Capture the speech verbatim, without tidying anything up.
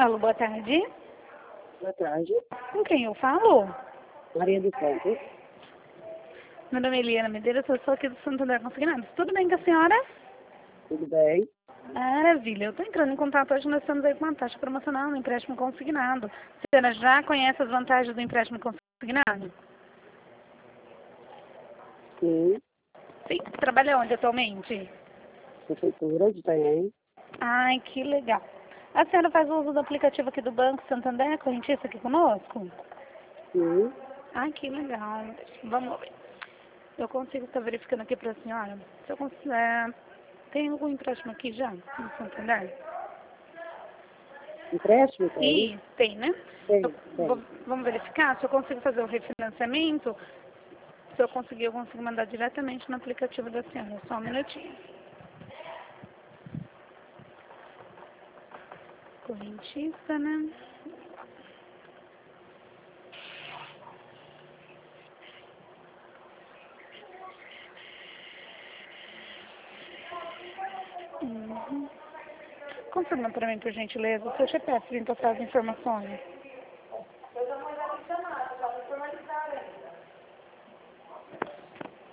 Alô, boa tarde. Boa tarde. Com quem eu falo? Maria do Santos. Meu nome é Eliana Medeiros, eu sou aqui do Santander Consignados. Tudo bem com a senhora? Tudo bem? Maravilha. Eu estou entrando em contato hoje, nós estamos aí com uma taxa promocional no empréstimo consignado. A senhora já conhece as vantagens do empréstimo consignado? Sim. Sim. Trabalha onde atualmente? Prefeitura de Itanhaém. Ai, que legal. A senhora faz uso do aplicativo aqui do Banco Santander, correntista aqui conosco? Sim. Ai, que legal. Vamos ver. Eu consigo estar verificando aqui para a senhora. Se eu consigo, é, tem algum empréstimo aqui já, no Santander? Empréstimo tem? Ih, tem, né? Eu Tem, vou- tem. vamos verificar se eu consigo fazer o refinanciamento. Se eu conseguir, eu consigo mandar diretamente no aplicativo da senhora. Só um minutinho. Correntista, né? Uhum. Confirma para mim, por gentileza, o seu C P F para passar as informações.